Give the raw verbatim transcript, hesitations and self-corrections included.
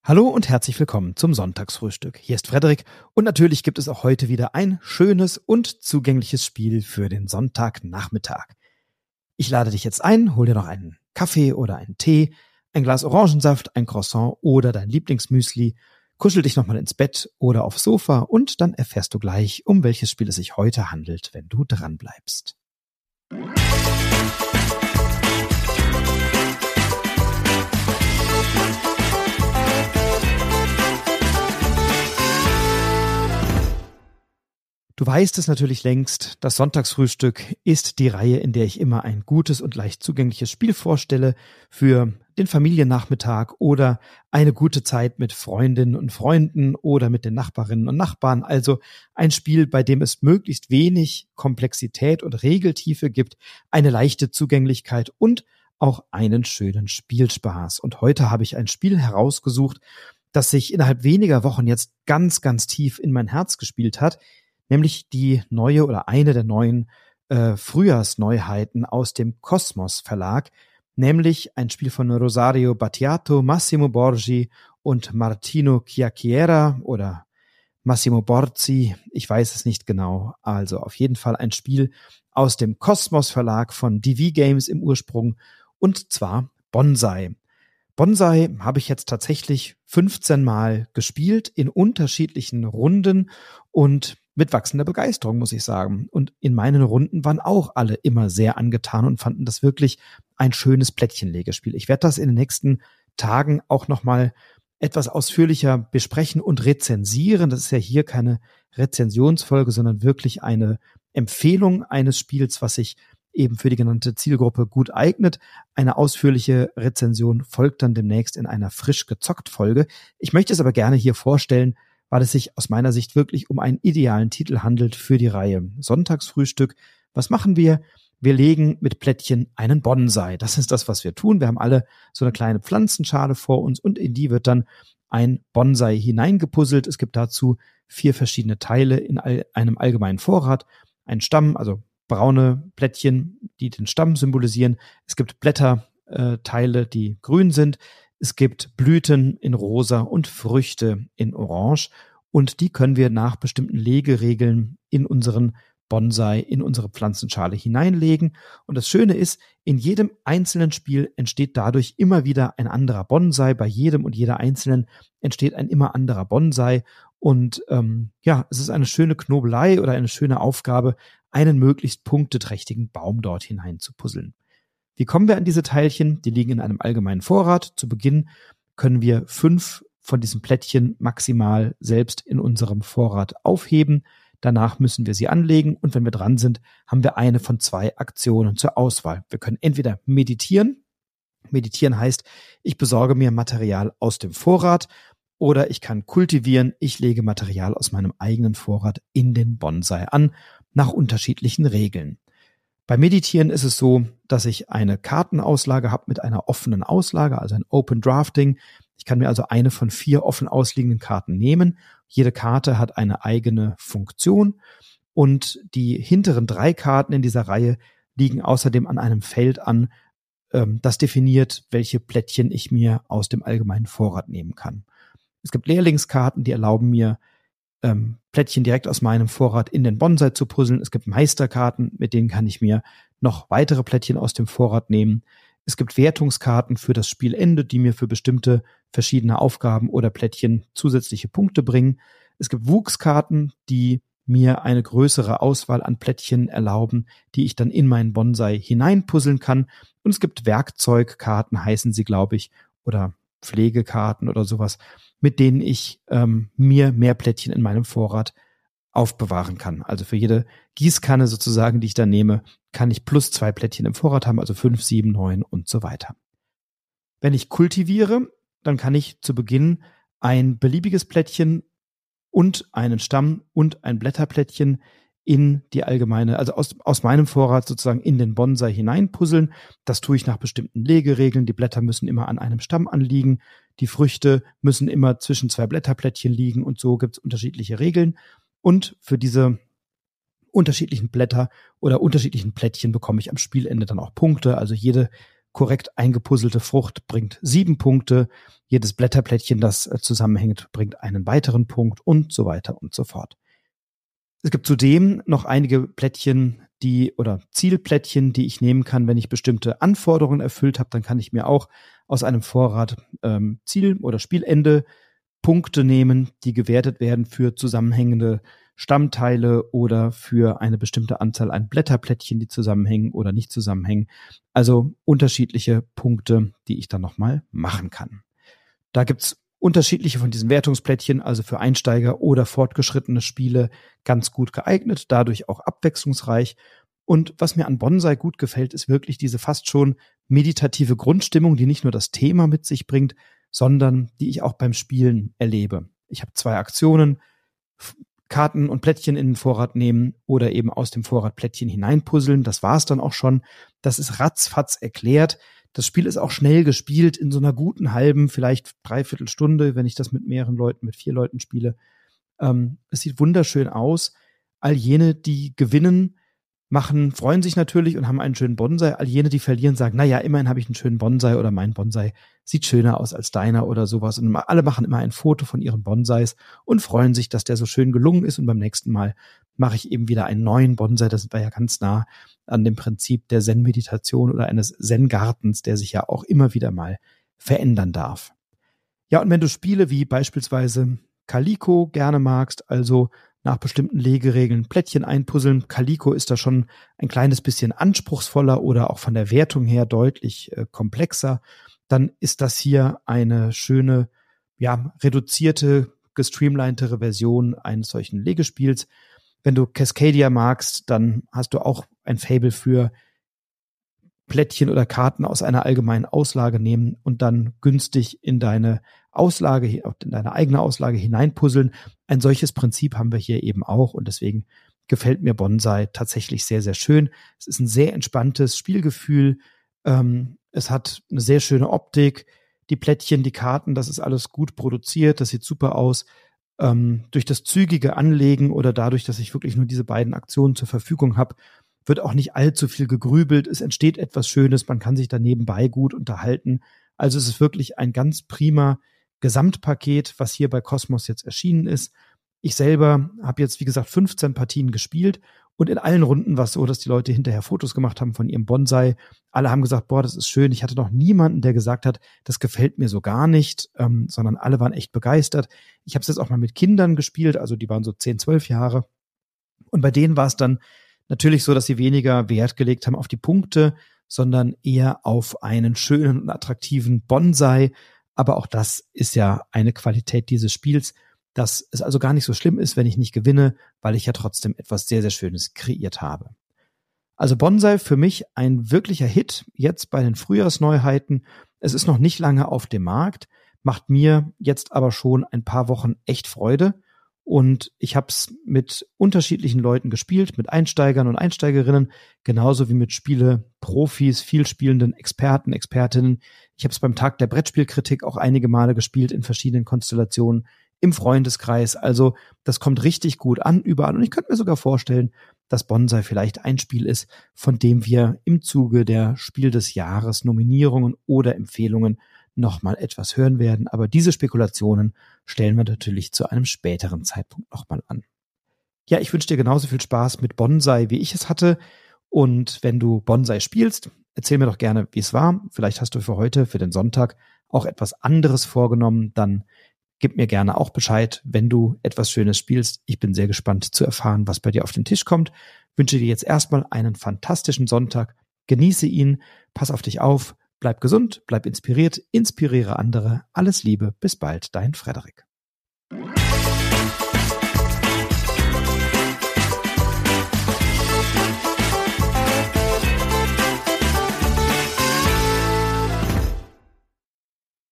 Hallo und herzlich willkommen zum Sonntagsfrühstück. Hier ist Frederik und natürlich gibt es auch heute wieder ein schönes und zugängliches Spiel für den Sonntagnachmittag. Ich lade dich jetzt ein, hol dir noch einen Kaffee oder einen Tee, ein Glas Orangensaft, ein Croissant oder dein Lieblingsmüsli, kuschel dich nochmal ins Bett oder aufs Sofa und dann erfährst du gleich, um welches Spiel es sich heute handelt, wenn du dran bleibst. Du weißt es natürlich längst, das Sonntagsfrühstück ist die Reihe, in der ich immer ein gutes und leicht zugängliches Spiel vorstelle für den Familiennachmittag oder eine gute Zeit mit Freundinnen und Freunden oder mit den Nachbarinnen und Nachbarn. Also ein Spiel, bei dem es möglichst wenig Komplexität und Regeltiefe gibt, eine leichte Zugänglichkeit und auch einen schönen Spielspaß. Und heute habe ich ein Spiel herausgesucht, das sich innerhalb weniger Wochen jetzt ganz, ganz tief in mein Herz gespielt hat, nämlich die neue oder eine der neuen äh, Frühjahrsneuheiten aus dem Kosmos Verlag, nämlich ein Spiel von Rosario Battiato, Massimo Borgi und Martino Chiacchiera oder Massimo Borzi, ich weiß es nicht genau. Also auf jeden Fall ein Spiel aus dem Kosmos Verlag von D V Games im Ursprung, und zwar Bonsai. Bonsai habe ich jetzt tatsächlich fünfzehn Mal gespielt in unterschiedlichen Runden und mit wachsender Begeisterung, muss ich sagen. Und in meinen Runden waren auch alle immer sehr angetan und fanden das wirklich ein schönes Plättchenlegespiel. Ich werde das in den nächsten Tagen auch nochmal etwas ausführlicher besprechen und rezensieren. Das ist ja hier keine Rezensionsfolge, sondern wirklich eine Empfehlung eines Spiels, was sich eben für die genannte Zielgruppe gut eignet. Eine ausführliche Rezension folgt dann demnächst in einer frisch gezockt Folge. Ich möchte es aber gerne hier vorstellen, weil es sich aus meiner Sicht wirklich um einen idealen Titel handelt für die Reihe Sonntagsfrühstück. Was machen wir? Wir legen mit Plättchen einen Bonsai. Das ist das, was wir tun. Wir haben alle so eine kleine Pflanzenschale vor uns und in die wird dann ein Bonsai hineingepuzzelt. Es gibt dazu vier verschiedene Teile in all, einem allgemeinen Vorrat. Ein Stamm, also braune Plättchen, die den Stamm symbolisieren. Es gibt Blätterteile, die grün sind. Es gibt Blüten in rosa und Früchte in orange. Und die können wir nach bestimmten Legeregeln in unseren Bonsai, in unsere Pflanzenschale hineinlegen. Und das Schöne ist, in jedem einzelnen Spiel entsteht dadurch immer wieder ein anderer Bonsai. Bei jedem und jeder einzelnen entsteht ein immer anderer Bonsai. Und ähm, ja, es ist eine schöne Knobelei oder eine schöne Aufgabe, einen möglichst punkteträchtigen Baum dort hinein zu puzzeln. Wie kommen wir an diese Teilchen? Die liegen in einem allgemeinen Vorrat. Zu Beginn können wir fünf von diesen Plättchen maximal selbst in unserem Vorrat aufheben. Danach müssen wir sie anlegen und wenn wir dran sind, haben wir eine von zwei Aktionen zur Auswahl. Wir können entweder meditieren. Meditieren heißt, ich besorge mir Material aus dem Vorrat, oder ich kann kultivieren. Ich lege Material aus meinem eigenen Vorrat in den Bonsai an, nach unterschiedlichen Regeln. Beim Meditieren ist es so, dass ich eine Kartenauslage habe mit einer offenen Auslage, also ein Open Drafting. Ich kann mir also eine von vier offen ausliegenden Karten nehmen. Jede Karte hat eine eigene Funktion und die hinteren drei Karten in dieser Reihe liegen außerdem an einem Feld an, das definiert, welche Plättchen ich mir aus dem allgemeinen Vorrat nehmen kann. Es gibt Lehrlingskarten, die erlauben mir, ähm, Plättchen direkt aus meinem Vorrat in den Bonsai zu puzzeln. Es gibt Meisterkarten, mit denen kann ich mir noch weitere Plättchen aus dem Vorrat nehmen. Es gibt Wertungskarten für das Spielende, die mir für bestimmte verschiedene Aufgaben oder Plättchen zusätzliche Punkte bringen. Es gibt Wuchskarten, die mir eine größere Auswahl an Plättchen erlauben, die ich dann in meinen Bonsai hineinpuzzeln kann. Und es gibt Werkzeugkarten, heißen sie, glaube ich, oder Pflegekarten oder sowas, mit denen ich ähm, mir mehr Plättchen in meinem Vorrat aufbewahren kann. Also für jede Gießkanne sozusagen, die ich da nehme, kann ich plus zwei Plättchen im Vorrat haben, also fünf, sieben, neun und so weiter. Wenn ich kultiviere, dann kann ich zu Beginn ein beliebiges Plättchen und einen Stamm und ein Blätterplättchen in die allgemeine, also aus, aus meinem Vorrat sozusagen in den Bonsai hineinpuzzeln. Das tue ich nach bestimmten Legeregeln. Die Blätter müssen immer an einem Stamm anliegen. Die Früchte müssen immer zwischen zwei Blätterplättchen liegen und so gibt es unterschiedliche Regeln. Und für diese unterschiedlichen Blätter oder unterschiedlichen Plättchen bekomme ich am Spielende dann auch Punkte. Also jede korrekt eingepuzzelte Frucht bringt sieben Punkte. Jedes Blätterplättchen, das zusammenhängt, bringt einen weiteren Punkt und so weiter und so fort. Es gibt zudem noch einige Plättchen, die oder Zielplättchen, die ich nehmen kann, wenn ich bestimmte Anforderungen erfüllt habe. Dann kann ich mir auch aus einem Vorrat ähm, Ziel- oder Spielende Punkte nehmen, die gewertet werden für zusammenhängende Stammteile oder für eine bestimmte Anzahl an Blätterplättchen, die zusammenhängen oder nicht zusammenhängen. Also unterschiedliche Punkte, die ich dann nochmal machen kann. Da gibt's unterschiedliche von diesen Wertungsplättchen, also für Einsteiger oder fortgeschrittene Spiele ganz gut geeignet, dadurch auch abwechslungsreich. Und was mir an Bonsai gut gefällt, ist wirklich diese fast schon meditative Grundstimmung, die nicht nur das Thema mit sich bringt, sondern die ich auch beim Spielen erlebe. Ich habe zwei Aktionen, Karten und Plättchen in den Vorrat nehmen oder eben aus dem Vorrat Plättchen hineinpuzzeln. Das war's dann auch schon. Das ist ratzfatz erklärt. Das Spiel ist auch schnell gespielt, in so einer guten halben, vielleicht dreiviertel Stunde, wenn ich das mit mehreren Leuten, mit vier Leuten spiele. Ähm, es sieht wunderschön aus. All jene, die gewinnen, machen, freuen sich natürlich und haben einen schönen Bonsai. All jene, die verlieren, sagen, na ja, immerhin habe ich einen schönen Bonsai oder mein Bonsai sieht schöner aus als deiner oder sowas. Und alle machen immer ein Foto von ihren Bonsais und freuen sich, dass der so schön gelungen ist. Und beim nächsten Mal mache ich eben wieder einen neuen Bonsai. Das war ja ganz nah an dem Prinzip der Zen-Meditation oder eines Zen-Gartens, der sich ja auch immer wieder mal verändern darf. Ja, und wenn du Spiele wie beispielsweise Calico gerne magst, also nach bestimmten Legeregeln Plättchen einpuzzeln. Calico ist da schon ein kleines bisschen anspruchsvoller oder auch von der Wertung her deutlich äh, komplexer. Dann ist das hier eine schöne, ja, reduzierte, gestreamlinetere Version eines solchen Legespiels. Wenn du Cascadia magst, dann hast du auch ein Faible für Plättchen oder Karten aus einer allgemeinen Auslage nehmen und dann günstig in deine Auslage, in deine eigene Auslage hineinpuzzeln. Ein solches Prinzip haben wir hier eben auch und deswegen gefällt mir Bonsai tatsächlich sehr, sehr schön. Es ist ein sehr entspanntes Spielgefühl. Ähm, es hat eine sehr schöne Optik. Die Plättchen, die Karten, das ist alles gut produziert. Das sieht super aus. Ähm, durch das zügige Anlegen oder dadurch, dass ich wirklich nur diese beiden Aktionen zur Verfügung habe, wird auch nicht allzu viel gegrübelt. Es entsteht etwas Schönes. Man kann sich da nebenbei gut unterhalten. Also es ist wirklich ein ganz prima Gesamtpaket, was hier bei Kosmos jetzt erschienen ist. Ich selber habe jetzt, wie gesagt, fünfzehn Partien gespielt und in allen Runden war es so, dass die Leute hinterher Fotos gemacht haben von ihrem Bonsai. Alle haben gesagt, boah, das ist schön. Ich hatte noch niemanden, der gesagt hat, das gefällt mir so gar nicht, ähm, sondern alle waren echt begeistert. Ich habe es jetzt auch mal mit Kindern gespielt, also die waren so zehn, zwölf Jahre. Und bei denen war es dann natürlich so, dass sie weniger Wert gelegt haben auf die Punkte, sondern eher auf einen schönen und attraktiven Bonsai. Aber auch das ist ja eine Qualität dieses Spiels, dass es also gar nicht so schlimm ist, wenn ich nicht gewinne, weil ich ja trotzdem etwas sehr, sehr Schönes kreiert habe. Also Bonsai für mich ein wirklicher Hit jetzt bei den Frühjahrsneuheiten. Es ist noch nicht lange auf dem Markt, macht mir jetzt aber schon ein paar Wochen echt Freude. Und ich habe es mit unterschiedlichen Leuten gespielt, mit Einsteigern und Einsteigerinnen, genauso wie mit Spiele-Profis, vielspielenden Experten, Expertinnen. Ich habe es beim Tag der Brettspielkritik auch einige Male gespielt in verschiedenen Konstellationen, im Freundeskreis. Also das kommt richtig gut an überall. Und ich könnte mir sogar vorstellen, dass Bonsai vielleicht ein Spiel ist, von dem wir im Zuge der Spiel des Jahres Nominierungen oder Empfehlungen nochmal etwas hören werden. Aber diese Spekulationen stellen wir natürlich zu einem späteren Zeitpunkt nochmal an. Ja, ich wünsche dir genauso viel Spaß mit Bonsai, wie ich es hatte. Und wenn du Bonsai spielst, erzähl mir doch gerne, wie es war. Vielleicht hast du für heute, für den Sonntag, auch etwas anderes vorgenommen. Dann gib mir gerne auch Bescheid, wenn du etwas Schönes spielst. Ich bin sehr gespannt zu erfahren, was bei dir auf den Tisch kommt. Wünsche dir jetzt erstmal einen fantastischen Sonntag. Genieße ihn, pass auf dich auf. Bleib gesund, bleib inspiriert, inspiriere andere. Alles Liebe, bis bald, dein Frederik.